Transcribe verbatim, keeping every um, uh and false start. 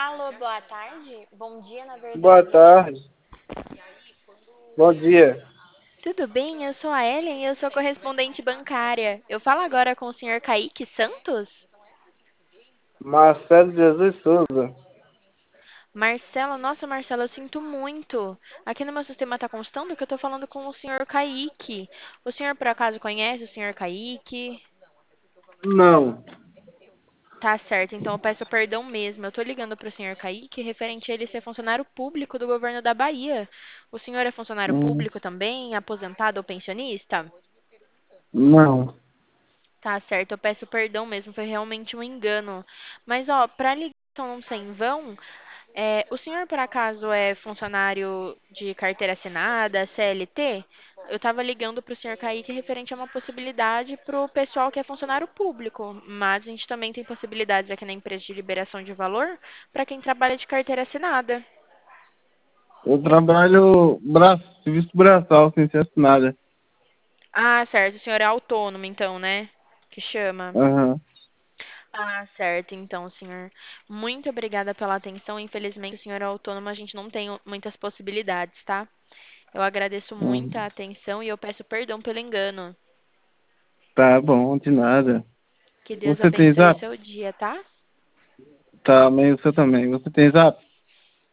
Alô, boa tarde. Bom dia, na Boa verdade. tarde. Bom dia. Tudo bem? Eu sou a Ellen e eu sou correspondente bancária. Eu falo agora com o senhor Kaique Santos? Marcelo Jesus Souza. Marcelo, nossa, Marcelo, eu sinto muito. Aqui no meu sistema está constando que eu estou falando com o senhor Kaique. O senhor por acaso conhece o senhor Kaique? Não. Tá certo, então eu peço perdão mesmo. Eu tô ligando pro senhor Kaique referente a ele ser funcionário público do governo da Bahia. O senhor é funcionário Hum, público também, aposentado ou pensionista? Não. Tá certo, eu peço perdão mesmo, foi realmente um engano. Mas, ó, pra ligação não ser em vão, é, o senhor por acaso é funcionário de carteira assinada, C L T? Eu tava ligando pro senhor Kaique referente a uma possibilidade pro pessoal que é funcionário público, mas a gente também tem possibilidades aqui na empresa de liberação de valor para quem trabalha de carteira assinada. Eu trabalho bra... serviço braçal, sem ser assinada. Ah, certo, o senhor é autônomo então, né? Que chama. Aham. Ah, certo. Então, senhor, muito obrigada pela atenção. Infelizmente, o senhor é autônomo, a gente não tem muitas possibilidades, tá? Eu agradeço muito a Hum. atenção e eu peço perdão pelo engano. Tá bom, de nada. Que Deus Você tem abençoe o zap? seu dia, tá? Tá, mas você também. Você tem zap?